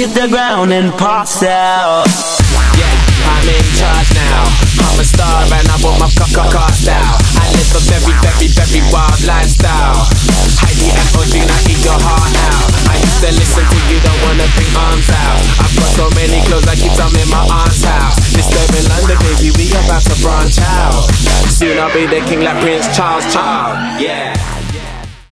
hit the ground and pass out. Yeah, I'm in charge now. I'm a star and I want my cast out. I live a very, very, very wild lifestyle. Heidi F.O.G. I eat your heart out. I used to listen to you, don't wanna bring arms out. I've got so many clothes, I keep them in my aunt's house. Disturbing London, baby, we about to branch out. Soon I'll be the king like Prince Charles. Yeah.